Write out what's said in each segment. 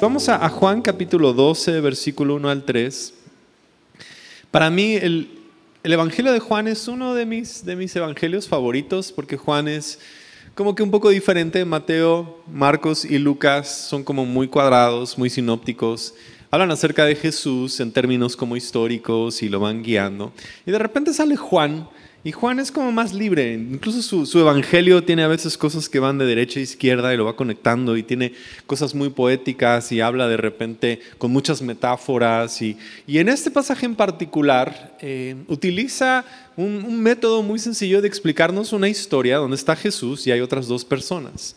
Vamos a Juan capítulo 12, versículo 1 al 3. Para mí el Evangelio de Juan es uno de mis evangelios favoritos porque Juan es como que un poco diferente. Mateo, Marcos y Lucas son como muy cuadrados, muy sinópticos. Hablan acerca de Jesús en términos como históricos y lo van guiando. Y de repente sale Juan. Y Juan es como más libre, incluso su evangelio tiene a veces cosas que van de derecha a izquierda y lo va conectando y tiene cosas muy poéticas y habla de repente con muchas metáforas. Y en este pasaje en particular utiliza un método muy sencillo de explicarnos una historia donde está Jesús y hay otras dos personas.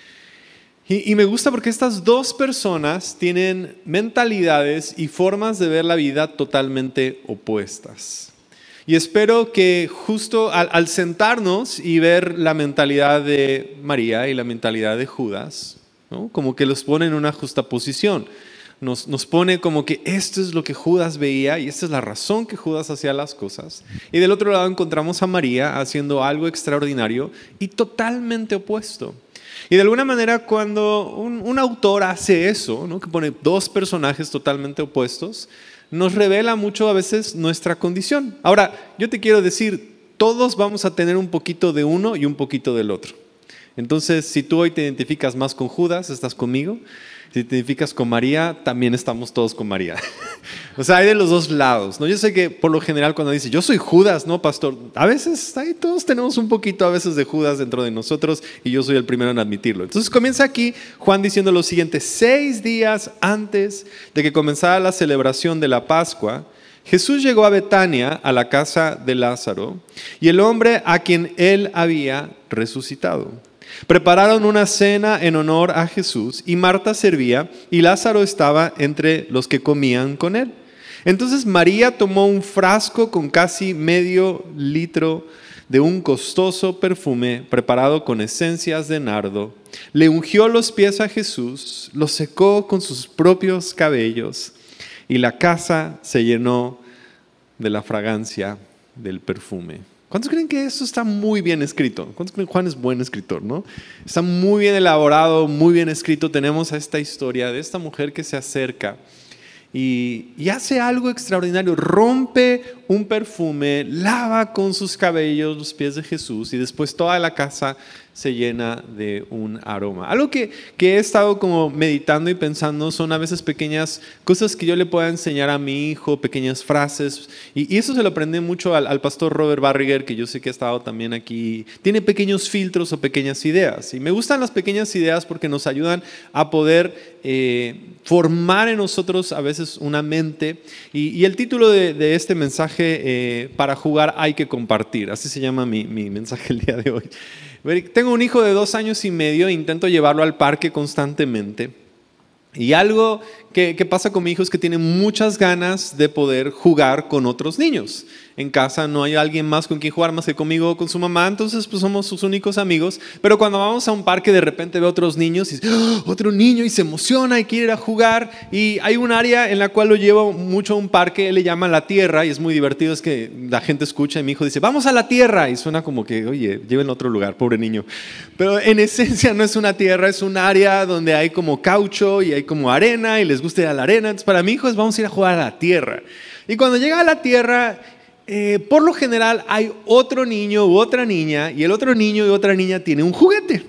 Y me gusta porque estas dos personas tienen mentalidades y formas de ver la vida totalmente opuestas. Y espero que justo al sentarnos y ver la mentalidad de María y la mentalidad de Judas, ¿no? Como que los pone en una justaposición. Nos pone como que esto es lo que Judas veía y esta es la razón que Judas hacía las cosas. Y del otro lado encontramos a María haciendo algo extraordinario y totalmente opuesto. Y de alguna manera cuando un autor hace eso, ¿no? Que pone dos personajes totalmente opuestos, nos revela mucho a veces nuestra condición. Ahora, yo te quiero decir, todos vamos a tener un poquito de uno y un poquito del otro. Entonces, si tú hoy te identificas más con Judas, estás conmigo. Si te identificas con María, también estamos todos con María. O sea, hay de los dos lados, ¿no? Yo sé que por lo general cuando dice, yo soy Judas, ¿no, pastor? A veces ahí todos tenemos un poquito a veces de Judas dentro de nosotros y yo soy el primero en admitirlo. Entonces comienza aquí Juan diciendo lo siguiente: 6 días antes de que comenzara la celebración de la Pascua, Jesús llegó a Betania, a la casa de Lázaro, y el hombre a quien él había resucitado. Prepararon una cena en honor a Jesús y Marta servía y Lázaro estaba entre los que comían con él. Entonces María tomó un frasco con casi medio litro de un costoso perfume preparado con esencias de nardo. Le ungió los pies a Jesús, los secó con sus propios cabellos y la casa se llenó de la fragancia del perfume. ¿Cuántos creen que eso está muy bien escrito? ¿Cuántos creen que Juan es buen escritor, no? Está muy bien elaborado, muy bien escrito. Tenemos a esta historia de esta mujer que se acerca y hace algo extraordinario. Rompe un perfume, lava con sus cabellos los pies de Jesús y después toda la casa se llena de un aroma. Algo que he estado como meditando y pensando son a veces pequeñas cosas que yo le pueda enseñar a mi hijo, pequeñas frases. Y eso se lo aprendí mucho al pastor Robert Barriger, que yo sé que ha estado también aquí. Tiene pequeños filtros o pequeñas ideas. Y me gustan las pequeñas ideas porque nos ayudan a poder formar en nosotros a veces una mente. Y el título de este mensaje, para jugar hay que compartir. Así se llama mi mensaje el día de hoy. Tengo un hijo de 2 años y medio e intento llevarlo al parque constantemente. Y algo que pasa con mi hijo es que tiene muchas ganas de poder jugar con otros niños. En casa no hay alguien más con quien jugar más que conmigo o con su mamá, entonces pues somos sus únicos amigos. Pero cuando vamos a un parque de repente ve a otros niños y dice, ¡oh, otro niño! Y se emociona y quiere ir a jugar. Y hay un área en la cual lo llevo mucho a un parque, él le llama La Tierra y es muy divertido, es que la gente escucha y mi hijo dice, ¡vamos a la Tierra! Y suena como que, oye, llévenlo a otro lugar, pobre niño. Pero en esencia no es una tierra, es un área donde hay como caucho y hay como arena y les gusta ir a la arena. Entonces para mi hijo es vamos a ir a jugar a la tierra. Y cuando llega a la tierra, por lo general hay otro niño u otra niña y el otro niño y otra niña tiene un juguete.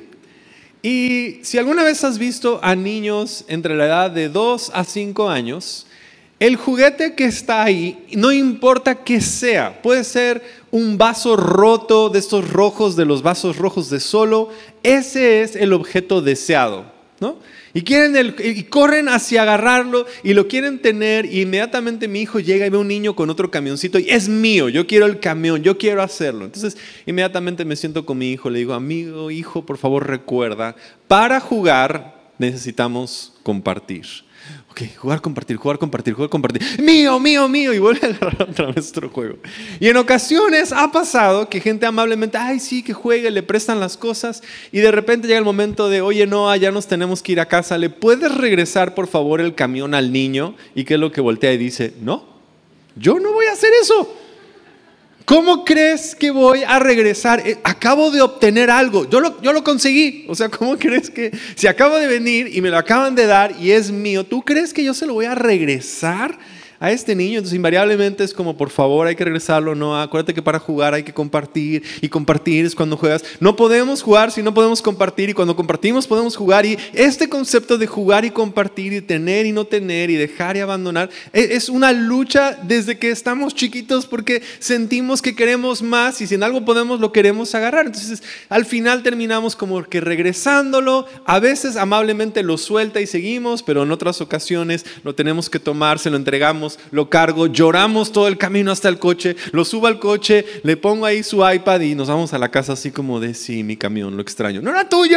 Y si alguna vez has visto a niños entre la edad de 2 a 5 años, el juguete que está ahí, no importa qué sea, puede ser un vaso roto de estos rojos, de los vasos rojos de Solo, ese es el objeto deseado, ¿no? Y corren hacia agarrarlo y lo quieren tener y inmediatamente mi hijo llega y ve a un niño con otro camioncito y es mío, yo quiero el camión, yo quiero hacerlo. Entonces inmediatamente me siento con mi hijo, le digo, amigo, hijo, por favor recuerda, para jugar necesitamos compartir. Ok, jugar, compartir. Mío, y vuelve a agarrar otra vez otro juego. Y en ocasiones ha pasado que gente amablemente, ay sí, que juegue, le prestan las cosas y de repente llega el momento de, oye, no, ya nos tenemos que ir a casa, ¿le puedes regresar por favor el camión al niño? ¿Y qué es lo que voltea y dice? No, yo no voy a hacer eso. ¿Cómo crees que voy a regresar? Acabo de obtener algo, yo lo conseguí. O sea, ¿cómo crees que si acabo de venir y me lo acaban de dar y es mío, ¿tú crees que yo se lo voy a regresar a este niño? Entonces invariablemente es como, por favor, hay que regresarlo. No, acuérdate que para jugar hay que compartir, y compartir es cuando juegas. No podemos jugar si no podemos compartir, y cuando compartimos podemos jugar. Y este concepto de jugar y compartir, y tener y no tener, y dejar y abandonar, es una lucha desde que estamos chiquitos, porque sentimos que queremos más, y si en algo podemos lo queremos agarrar. Entonces al final terminamos como que regresándolo. A veces amablemente lo suelta y seguimos, pero en otras ocasiones lo tenemos que tomar, se lo entregamos, lo cargo, lloramos todo el camino hasta el coche, lo subo al coche, le pongo ahí su iPad y nos vamos a la casa así como de, sí, mi camión, lo extraño. ¡No era tuyo!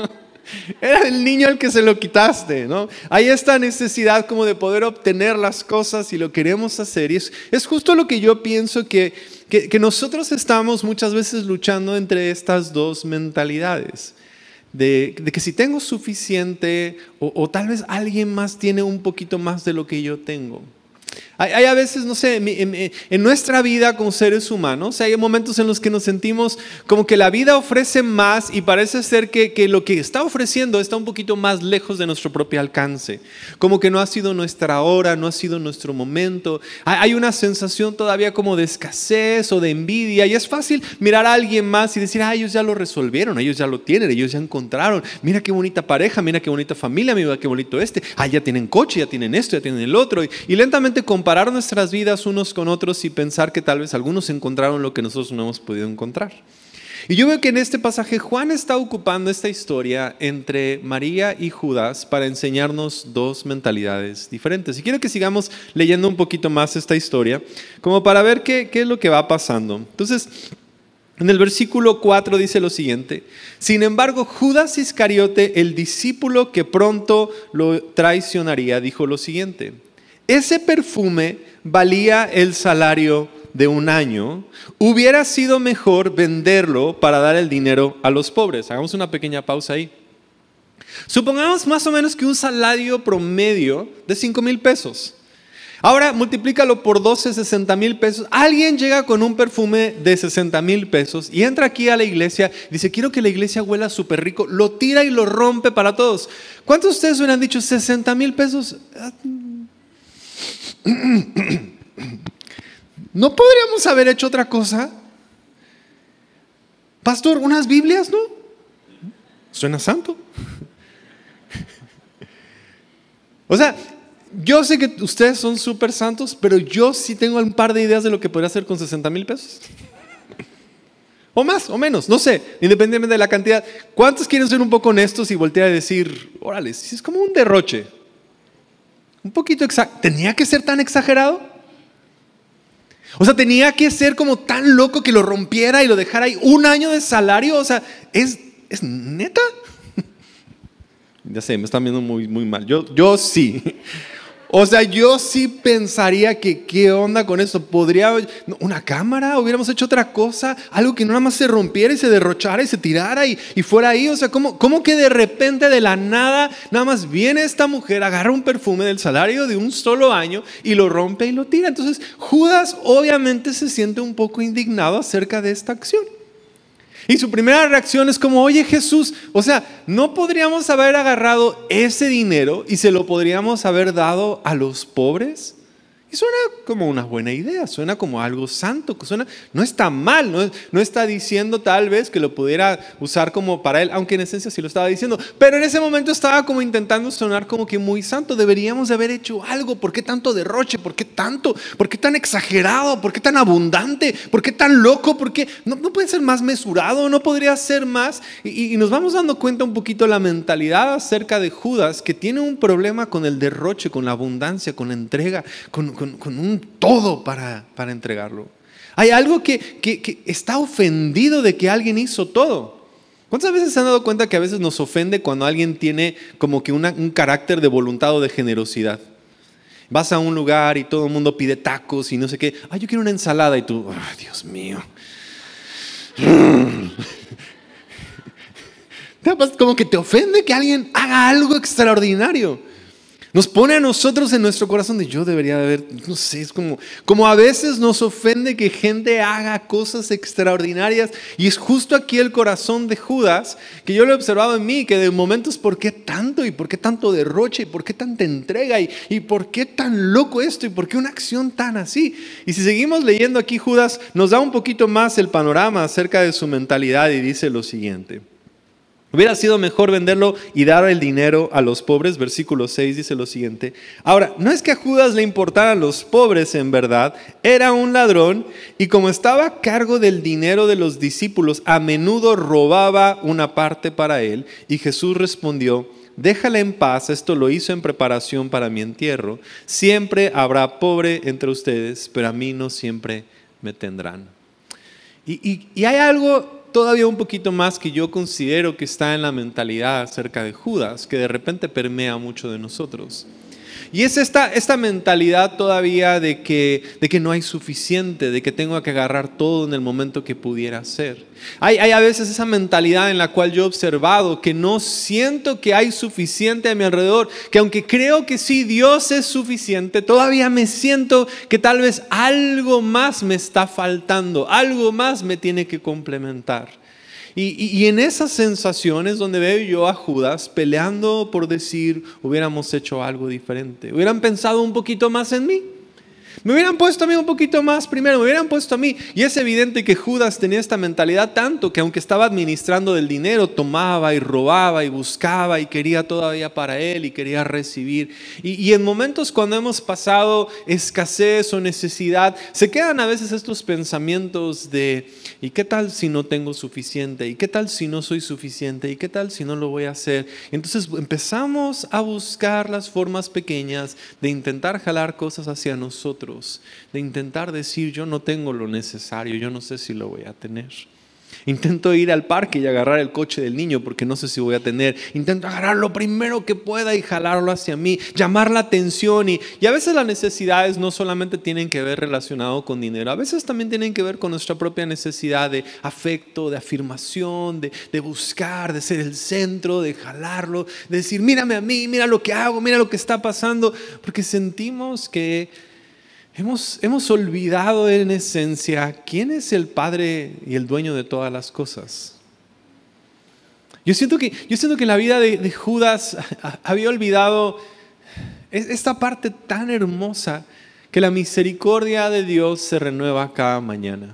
Era el niño al que se lo quitaste, ¿no? Hay esta necesidad como de poder obtener las cosas y lo queremos hacer. Y es justo lo que yo pienso que nosotros estamos muchas veces luchando entre estas dos mentalidades. De que si tengo suficiente o tal vez alguien más tiene un poquito más de lo que yo tengo. Hay a veces, no sé, en nuestra vida como seres humanos, hay momentos en los que nos sentimos como que la vida ofrece más y parece ser que lo que está ofreciendo está un poquito más lejos de nuestro propio alcance. Como que no ha sido nuestra hora, no ha sido nuestro momento. Hay una sensación todavía como de escasez o de envidia, y es fácil mirar a alguien más y decir, ellos ya lo resolvieron, ellos ya lo tienen, ellos ya encontraron. Mira qué bonita pareja, mira qué bonita familia, mira qué bonito ya tienen coche, ya tienen esto, ya tienen el otro. Y lentamente comparar nuestras vidas unos con otros y pensar que tal vez algunos encontraron lo que nosotros no hemos podido encontrar. Y yo veo que en este pasaje Juan está ocupando esta historia entre María y Judas para enseñarnos dos mentalidades diferentes. Y quiero que sigamos leyendo un poquito más esta historia, como para ver qué es lo que va pasando. Entonces, en el versículo 4 dice lo siguiente: sin embargo, Judas Iscariote, el discípulo que pronto lo traicionaría, dijo lo siguiente: ese perfume valía el salario de un año. Hubiera sido mejor venderlo para dar el dinero a los pobres. Hagamos una pequeña pausa ahí. Supongamos más o menos que un salario promedio de 5,000 pesos. Ahora multiplícalo por 12, 60,000 pesos. Alguien llega con un perfume de 60,000 pesos y entra aquí a la iglesia, dice, quiero que la iglesia huela súper rico, lo tira y lo rompe para todos. ¿Cuántos de ustedes hubieran dicho 60,000 pesos? ¿No podríamos haber hecho otra cosa? Pastor, unas Biblias, ¿no? Suena santo. O sea, yo sé que ustedes son súper santos, pero yo sí tengo un par de ideas de lo que podría hacer con 60,000 pesos. O más, o menos, no sé, independientemente de la cantidad. ¿Cuántos quieren ser un poco honestos y voltear a decir, órale, si es como un derroche? Un poquito ¿tenía que ser tan exagerado? O sea, tenía que ser como tan loco que lo rompiera y lo dejara ahí un año de salario. O sea, ¿es neta? Ya sé, me están viendo muy, muy mal. Yo sí. O sea, yo sí pensaría que qué onda con eso. ¿Podría una cámara? ¿Hubiéramos hecho otra cosa? Algo que no nada más se rompiera y se derrochara y se tirara y fuera ahí. O sea, ¿cómo que de repente de la nada nada más viene esta mujer, agarra un perfume del salario de un solo año y lo rompe y lo tira? Entonces Judas obviamente se siente un poco indignado acerca de esta acción. Y su primera reacción es como, oye Jesús, o sea, ¿no podríamos haber agarrado ese dinero y se lo podríamos haber dado a los pobres? Y suena como una buena idea, suena como algo santo, no está mal, no está diciendo tal vez que lo pudiera usar como para él, aunque en esencia sí lo estaba diciendo, pero en ese momento estaba como intentando sonar como que muy santo. Deberíamos de haber hecho algo. ¿Por qué tanto derroche? ¿Por qué tanto? ¿Por qué tan exagerado? ¿Por qué tan abundante? ¿Por qué tan loco? ¿Por qué no puede ser más mesurado? ¿No podría ser más? Y nos vamos dando cuenta un poquito la mentalidad acerca de Judas, que tiene un problema con el derroche, con la abundancia, con la entrega, con un todo para entregarlo. Hay algo que está ofendido de que alguien hizo todo. ¿Cuántas veces se han dado cuenta que a veces nos ofende cuando alguien tiene como que un carácter de voluntad o de generosidad? Vas a un lugar y todo el mundo pide tacos y no sé qué. Yo quiero una ensalada y tú, Dios mío. Como que te ofende que alguien haga algo extraordinario. Nos pone a nosotros en nuestro corazón de yo debería de haber, no sé, es como a veces nos ofende que gente haga cosas extraordinarias, y es justo aquí el corazón de Judas, que yo lo he observado en mí, que de momentos, ¿por qué tanto? ¿Y por qué tanto derroche? ¿Y por qué tanta entrega? ¿Y por qué tan loco esto? ¿Y por qué una acción tan así? Y si seguimos leyendo aquí, Judas nos da un poquito más el panorama acerca de su mentalidad y dice lo siguiente. Hubiera sido mejor venderlo y dar el dinero a los pobres. Versículo 6 dice lo siguiente. Ahora, no es que a Judas le importaran los pobres en verdad, era un ladrón y como estaba a cargo del dinero de los discípulos, a menudo robaba una parte para él. Y Jesús respondió, déjala en paz, esto lo hizo en preparación para mi entierro. Siempre habrá pobre entre ustedes, pero a mí no siempre me tendrán. Y hay algo todavía un poquito más que yo considero que está en la mentalidad acerca de Judas, que de repente permea mucho de nosotros. Y es esta mentalidad todavía de que no hay suficiente, de que tengo que agarrar todo en el momento que pudiera ser. Hay a veces esa mentalidad en la cual yo he observado que no siento que hay suficiente a mi alrededor, que aunque creo que sí, Dios es suficiente, todavía me siento que tal vez algo más me está faltando, algo más me tiene que complementar. Y en esas sensaciones donde veo yo a Judas peleando por decir, hubiéramos hecho algo diferente, hubieran pensado un poquito más en mí, me hubieran puesto a mí un poquito más primero, me hubieran puesto a mí. Y es evidente que Judas tenía esta mentalidad tanto que aunque estaba administrando del dinero, tomaba y robaba y buscaba y quería todavía para él y quería recibir. Y en momentos cuando hemos pasado escasez o necesidad, se quedan a veces estos pensamientos de ¿y qué tal si no tengo suficiente? ¿Y qué tal si no soy suficiente? ¿Y qué tal si no lo voy a hacer? Entonces empezamos a buscar las formas pequeñas de intentar jalar cosas hacia nosotros, de intentar decir yo no tengo lo necesario, yo no sé si lo voy a tener. Intento ir al parque y agarrar el coche del niño porque no sé si voy a tener. Intento agarrar lo primero que pueda y jalarlo hacia mí, llamar la atención. Y a veces las necesidades no solamente tienen que ver relacionado con dinero, a veces también tienen que ver con nuestra propia necesidad de afecto, de afirmación, de buscar, de ser el centro, de jalarlo, de decir mírame a mí, mira lo que hago, mira lo que está pasando, porque sentimos que hemos olvidado en esencia quién es el Padre y el dueño de todas las cosas. Yo siento que en la vida de Judas había olvidado esta parte tan hermosa que la misericordia de Dios se renueva cada mañana.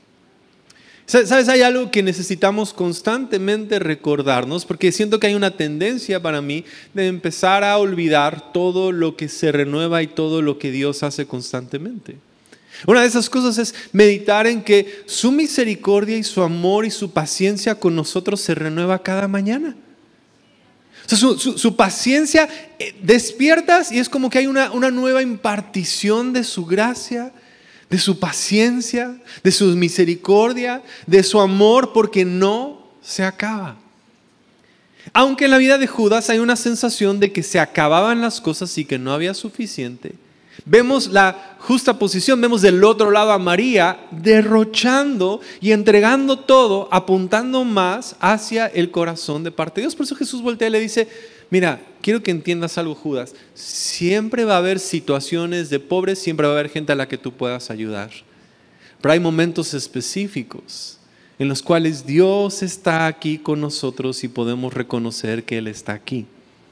¿Sabes? Hay algo que necesitamos constantemente recordarnos, porque siento que hay una tendencia para mí de empezar a olvidar todo lo que se renueva y todo lo que Dios hace constantemente. Una de esas cosas es meditar en que su misericordia y su amor y su paciencia con nosotros se renueva cada mañana. O sea, su paciencia, despiertas y es como que hay una nueva impartición de su gracia, de su paciencia, de su misericordia, de su amor, porque no se acaba. Aunque en la vida de Judas hay una sensación de que se acababan las cosas y que no había suficiente, vemos la justa posición, vemos del otro lado a María derrochando y entregando todo, apuntando más hacia el corazón de parte de Dios. Por eso Jesús voltea y le dice, mira, quiero que entiendas algo, Judas, siempre va a haber situaciones de pobres, siempre va a haber gente a la que tú puedas ayudar, pero hay momentos específicos en los cuales Dios está aquí con nosotros y podemos reconocer que Él está aquí.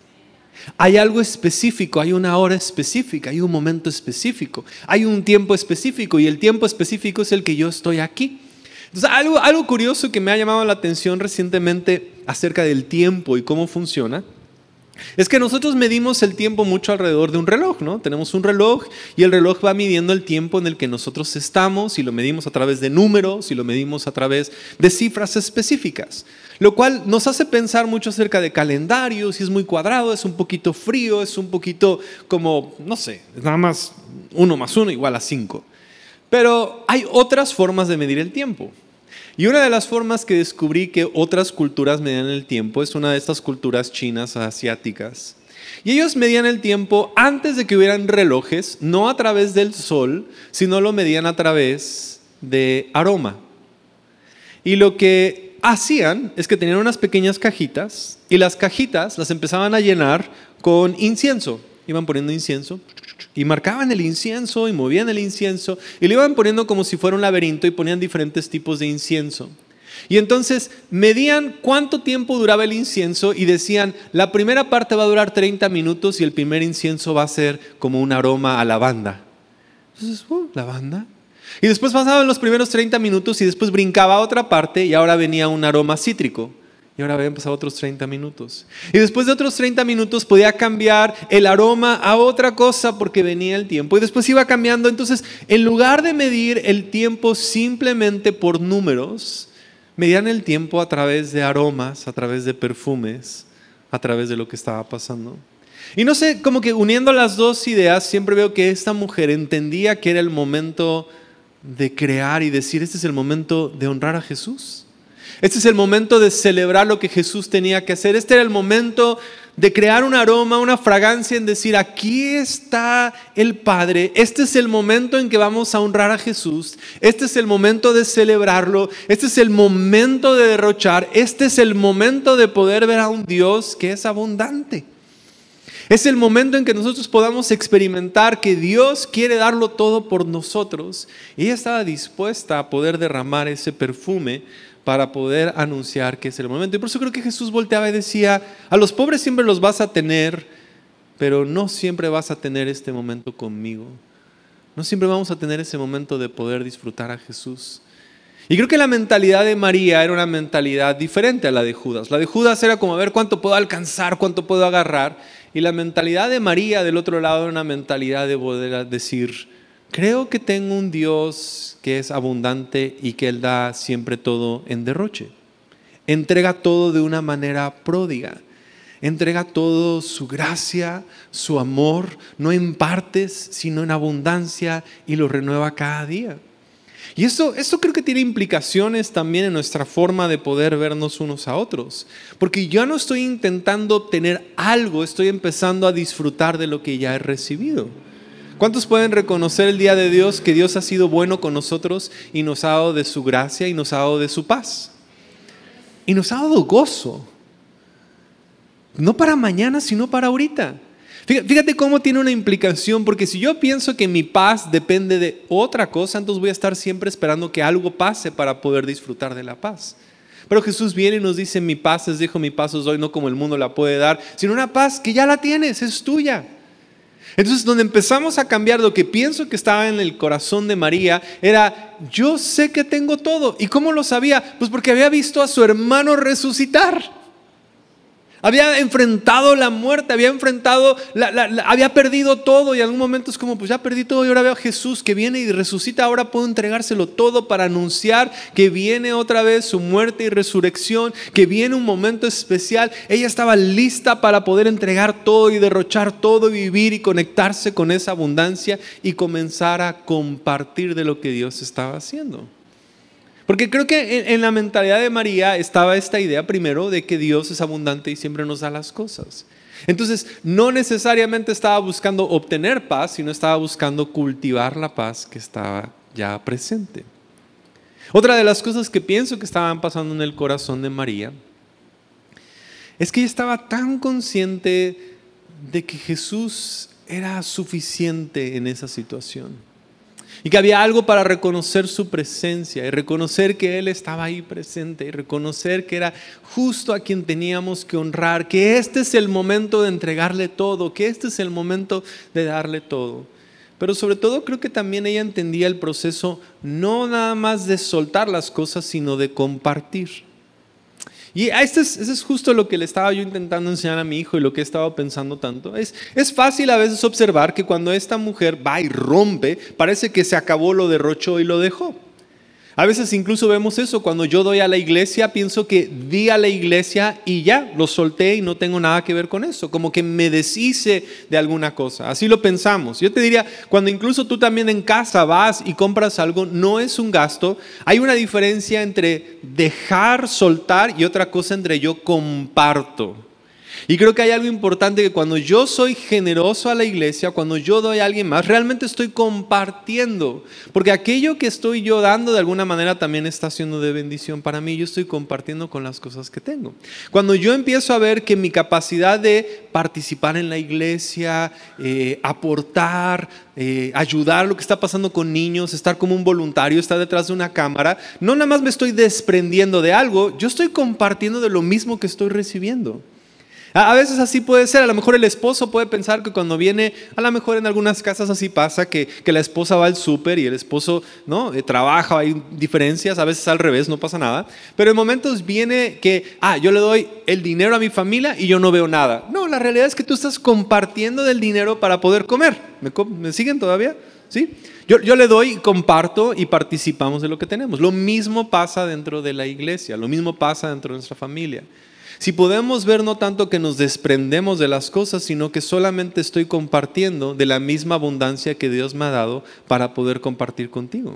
Hay algo específico, hay una hora específica, hay un momento específico, hay un tiempo específico y el tiempo específico es el que yo estoy aquí. Entonces, algo curioso que me ha llamado la atención recientemente acerca del tiempo y cómo funciona es que nosotros medimos el tiempo mucho alrededor de un reloj, ¿no? Tenemos un reloj y el reloj va midiendo el tiempo en el que nosotros estamos y lo medimos a través de números y lo medimos a través de cifras específicas, lo cual nos hace pensar mucho acerca de calendarios, si es muy cuadrado, es un poquito frío, es un poquito como, no sé, nada más 1 más 1 igual a 5. Pero hay otras formas de medir el tiempo. Y una de las formas que descubrí que otras culturas medían el tiempo es una de estas culturas chinas asiáticas. Y ellos medían el tiempo antes de que hubieran relojes, no a través del sol, sino lo medían a través de aroma. Y lo que hacían es que tenían unas pequeñas cajitas y las cajitas las empezaban a llenar con incienso. iban poniendo incienso y marcaban el incienso y movían el incienso y lo iban poniendo como si fuera un laberinto y ponían diferentes tipos de incienso. Y entonces medían cuánto tiempo duraba el incienso y decían, la primera parte va a durar 30 minutos y el primer incienso va a ser como un aroma a lavanda. Entonces, lavanda. Y después pasaban los primeros 30 minutos y después brincaba a otra parte y ahora venía un aroma cítrico. Y ahora habían pasado otros 30 minutos. Y después de otros 30 minutos podía cambiar el aroma a otra cosa porque venía el tiempo. Y después iba cambiando. Entonces, en lugar de medir el tiempo simplemente por números, medían el tiempo a través de aromas, a través de perfumes, a través de lo que estaba pasando. Y no sé, como que uniendo las dos ideas, siempre veo que esta mujer entendía que era el momento de crear y decir, este es el momento de honrar a Jesús. Este es el momento de celebrar lo que Jesús tenía que hacer. Este era el momento de crear un aroma, una fragancia en decir, aquí está el Padre. Este es el momento en que vamos a honrar a Jesús. Este es el momento de celebrarlo. Este es el momento de derrochar. Este es el momento de poder ver a un Dios que es abundante. Es el momento en que nosotros podamos experimentar que Dios quiere darlo todo por nosotros. Y ella estaba dispuesta a poder derramar ese perfume para poder anunciar que es el momento. Y por eso creo que Jesús volteaba y decía, a los pobres siempre los vas a tener, pero no siempre vas a tener este momento conmigo. No siempre vamos a tener ese momento de poder disfrutar a Jesús. Y creo que la mentalidad de María era una mentalidad diferente a la de Judas. La de Judas era como a ver cuánto puedo alcanzar, cuánto puedo agarrar. Y la mentalidad de María del otro lado era una mentalidad de poder decir, creo que tengo un Dios que es abundante y que Él da siempre todo en derroche. Entrega todo de una manera pródiga. Entrega todo su gracia, su amor, no en partes, sino en abundancia y lo renueva cada día. Y esto creo que tiene implicaciones también en nuestra forma de poder vernos unos a otros. Porque yo no estoy intentando obtener algo, estoy empezando a disfrutar de lo que ya he recibido. ¿Cuántos pueden reconocer el día de Dios que Dios ha sido bueno con nosotros y nos ha dado de su gracia y nos ha dado de su paz? Y nos ha dado gozo. No para mañana, sino para ahorita. Fíjate cómo tiene una implicación, porque si yo pienso que mi paz depende de otra cosa, entonces voy a estar siempre esperando que algo pase para poder disfrutar de la paz. Pero Jesús viene y nos dice, mi paz les dejo, mi paz os doy, no como el mundo la puede dar, sino una paz que ya la tienes, es tuya. Entonces, donde empezamos a cambiar lo que pienso que estaba en el corazón de María, era, yo sé que tengo todo. ¿Y cómo lo sabía? Pues porque había visto a su hermano resucitar. Había enfrentado la muerte, había perdido todo y en algún momento es como, pues ya perdí todo y ahora veo a Jesús que viene y resucita, ahora puedo entregárselo todo para anunciar que viene otra vez su muerte y resurrección, que viene un momento especial. Ella estaba lista para poder entregar todo y derrochar todo y vivir y conectarse con esa abundancia y comenzar a compartir de lo que Dios estaba haciendo. Porque creo que en la mentalidad de María estaba esta idea primero de que Dios es abundante y siempre nos da las cosas. Entonces no necesariamente estaba buscando obtener paz, sino estaba buscando cultivar la paz que estaba ya presente. Otra de las cosas que pienso que estaban pasando en el corazón de María es que ella estaba tan consciente de que Jesús era suficiente en esa situación. Y que había algo para reconocer su presencia y reconocer que Él estaba ahí presente y reconocer que era justo a quien teníamos que honrar, que este es el momento de entregarle todo, que este es el momento de darle todo. Pero sobre todo creo que también ella entendía el proceso no nada más de soltar las cosas, sino de compartir. Y eso es justo lo que le estaba yo intentando enseñar a mi hijo y lo que he estado pensando tanto. Es fácil a veces observar que cuando esta mujer va y rompe, parece que se acabó, lo derrochó y lo dejó. A veces incluso vemos eso, cuando yo doy a la iglesia, pienso que di a la iglesia y ya, lo solté y no tengo nada que ver con eso, como que me deshice de alguna cosa, así lo pensamos. Yo te diría, cuando incluso tú también en casa vas y compras algo, no es un gasto, hay una diferencia entre dejar, soltar y otra cosa entre yo comparto. Y creo que hay algo importante, que cuando yo soy generoso a la iglesia, cuando yo doy a alguien más, realmente estoy compartiendo. Porque aquello que estoy yo dando de alguna manera también está siendo de bendición para mí. Yo estoy compartiendo con las cosas que tengo. Cuando yo empiezo a ver que mi capacidad de participar en la iglesia, aportar, ayudar lo que está pasando con niños, estar como un voluntario, estar detrás de una cámara, no nada más me estoy desprendiendo de algo, yo estoy compartiendo de lo mismo que estoy recibiendo. A veces así puede ser. A lo mejor el esposo puede pensar que cuando viene, a lo mejor en algunas casas así pasa, que la esposa va al súper y el esposo, ¿no?, trabaja, hay diferencias, a veces al revés, no pasa nada. Pero en momentos viene que, yo le doy el dinero a mi familia y yo no veo nada. No, la realidad es que tú estás compartiendo del dinero para poder comer. ¿Me siguen todavía? ¿Sí? Yo le doy, comparto y participamos de lo que tenemos. Lo mismo pasa dentro de la iglesia, lo mismo pasa dentro de nuestra familia. Si podemos ver no tanto que nos desprendemos de las cosas, sino que solamente estoy compartiendo de la misma abundancia que Dios me ha dado para poder compartir contigo.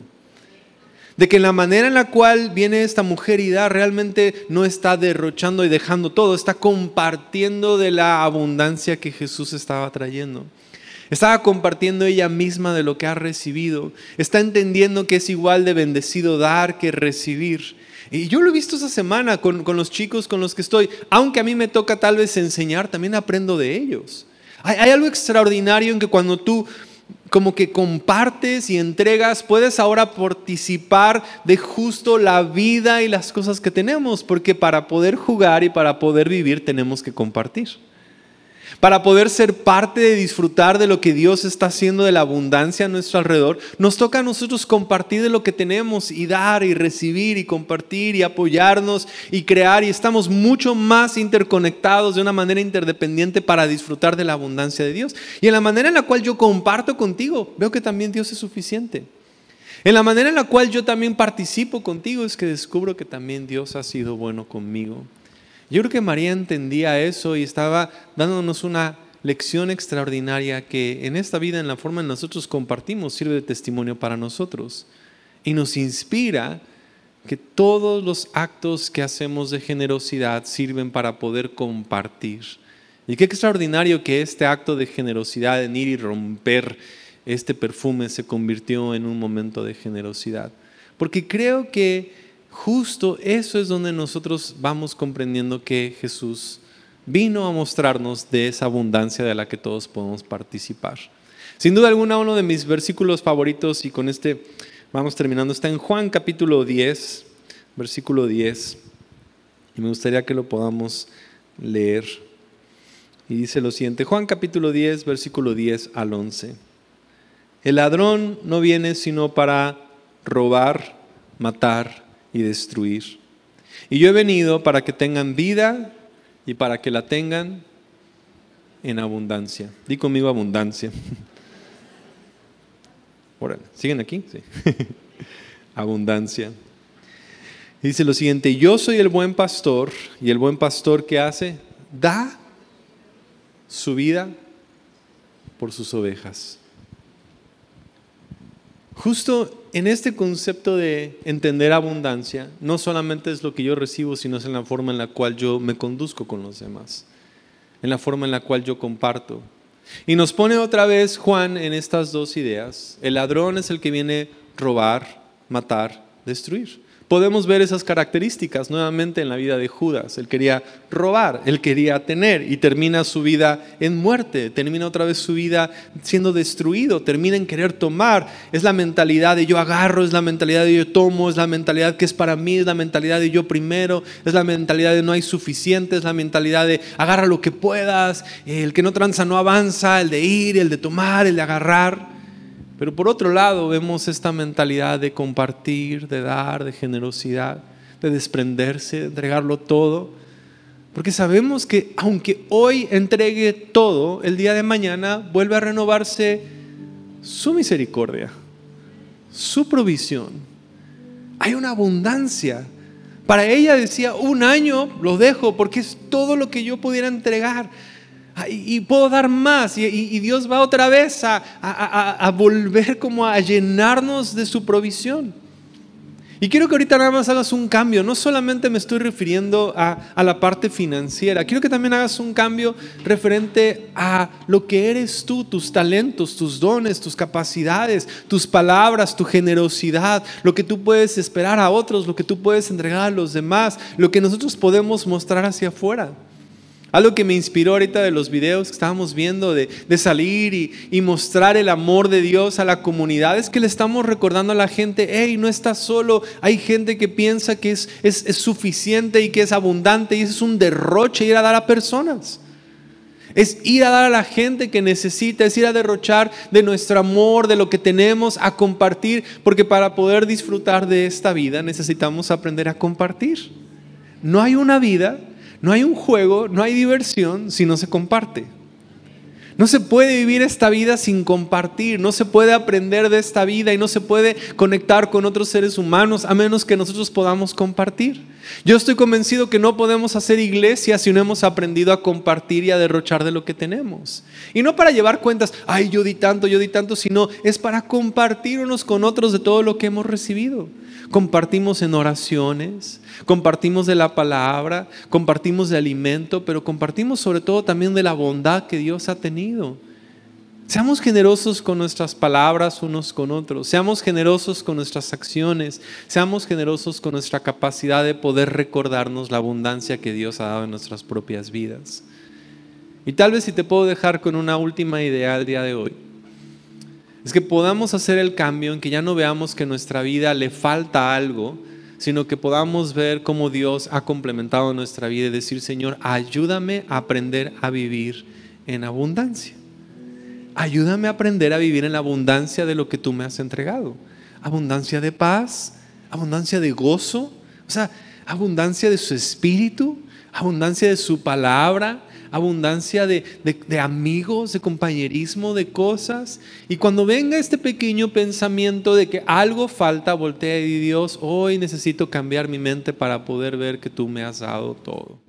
De que la manera en la cual viene esta mujer y da, realmente no está derrochando y dejando todo, está compartiendo de la abundancia que Jesús estaba trayendo. Estaba compartiendo ella misma de lo que ha recibido. Está entendiendo que es igual de bendecido dar que recibir. Y yo lo he visto esta semana con los chicos con los que estoy. Aunque a mí me toca tal vez enseñar, también aprendo de ellos. Hay algo extraordinario en que cuando tú como que compartes y entregas, puedes ahora participar de justo la vida y las cosas que tenemos. Porque para poder jugar y para poder vivir tenemos que compartir. Para poder ser parte de disfrutar de lo que Dios está haciendo, de la abundancia a nuestro alrededor, nos toca a nosotros compartir de lo que tenemos y dar y recibir y compartir y apoyarnos y crear, y estamos mucho más interconectados de una manera interdependiente para disfrutar de la abundancia de Dios. Y en la manera en la cual yo comparto contigo, veo que también Dios es suficiente. En la manera en la cual yo también participo contigo es que descubro que también Dios ha sido bueno conmigo. Yo creo que María entendía eso y estaba dándonos una lección extraordinaria que en esta vida, en la forma en que nosotros compartimos, sirve de testimonio para nosotros. Y nos inspira que todos los actos que hacemos de generosidad sirven para poder compartir. Y qué extraordinario que este acto de generosidad, en ir y romper este perfume, se convirtió en un momento de generosidad. Porque creo que justo eso es donde nosotros vamos comprendiendo que Jesús vino a mostrarnos de esa abundancia de la que todos podemos participar. Sin duda alguna, uno de mis versículos favoritos, y con este vamos terminando, está en Juan capítulo 10, versículo 10. Y me gustaría que lo podamos leer. Y dice lo siguiente, Juan capítulo 10, versículo 10 al 11. El ladrón no viene sino para robar, matar y destruir. Y yo he venido para que tengan vida y para que la tengan en abundancia. Di conmigo abundancia. Órale, ¿siguen aquí? Sí. Abundancia. Dice lo siguiente, yo soy el buen pastor, y el buen pastor, ¿qué hace? Da su vida por sus ovejas. Justo en este concepto de entender abundancia, no solamente es lo que yo recibo, sino es en la forma en la cual yo me conduzco con los demás, en la forma en la cual yo comparto. Y nos pone otra vez Juan en estas dos ideas. El ladrón es el que viene a robar, matar, destruir. Podemos ver esas características nuevamente en la vida de Judas. Él quería robar, él quería tener, y termina su vida en muerte, termina otra vez su vida siendo destruido, termina en querer tomar. Es la mentalidad de yo agarro, es la mentalidad de yo tomo, es la mentalidad que es para mí, es la mentalidad de yo primero, es la mentalidad de no hay suficiente, es la mentalidad de agarra lo que puedas, el que no tranza no avanza, el de ir, el de tomar, el de agarrar. Pero por otro lado vemos esta mentalidad de compartir, de dar, de generosidad, de desprenderse, de entregarlo todo. Porque sabemos que aunque hoy entregue todo, el día de mañana vuelve a renovarse su misericordia, su provisión. Hay una abundancia. Para ella decía, 1 año lo dejo porque es todo lo que yo pudiera entregar. Y puedo dar más, y Dios va otra vez a volver como a llenarnos de su provisión. Y quiero que ahorita nada más hagas un cambio. No solamente me estoy refiriendo a la parte financiera. Quiero que también hagas un cambio referente a lo que eres tú, tus talentos, tus dones, tus capacidades, tus palabras, tu generosidad, lo que tú puedes esperar a otros, lo que tú puedes entregar a los demás, lo que nosotros podemos mostrar hacia afuera. Algo que me inspiró ahorita de los videos que estábamos viendo de salir y mostrar el amor de Dios a la comunidad es que le estamos recordando a la gente: hey, no estás solo, hay gente que piensa que es suficiente y que es abundante, y eso es un derroche, ir a dar a personas. Es ir a dar a la gente que necesita, es ir a derrochar de nuestro amor, de lo que tenemos, a compartir, porque para poder disfrutar de esta vida necesitamos aprender a compartir. No hay una vida, no hay un juego, no hay diversión si no se comparte. No se puede vivir esta vida sin compartir, no se puede aprender de esta vida y no se puede conectar con otros seres humanos a menos que nosotros podamos compartir. Yo estoy convencido que no podemos hacer iglesia si no hemos aprendido a compartir y a derrochar de lo que tenemos. Y no para llevar cuentas, ay, yo di tanto, sino es para compartir unos con otros de todo lo que hemos recibido. Compartimos en oraciones, compartimos de la palabra, compartimos de alimento, pero compartimos sobre todo también de la bondad que Dios ha tenido. Seamos generosos con nuestras palabras unos con otros, seamos generosos con nuestras acciones, seamos generosos con nuestra capacidad de poder recordarnos la abundancia que Dios ha dado en nuestras propias vidas. Y tal vez si te puedo dejar con una última idea el día de hoy, es que podamos hacer el cambio en que ya no veamos que en nuestra vida le falta algo, sino que podamos ver cómo Dios ha complementado nuestra vida y decir: Señor, ayúdame a aprender a vivir en abundancia. Ayúdame a aprender a vivir en la abundancia de lo que tú me has entregado. Abundancia de paz, abundancia de gozo, abundancia de su espíritu, abundancia de su palabra, abundancia de amigos, de compañerismo, de cosas. Y cuando venga este pequeño pensamiento de que algo falta, voltea y di: Dios, hoy necesito cambiar mi mente para poder ver que tú me has dado todo.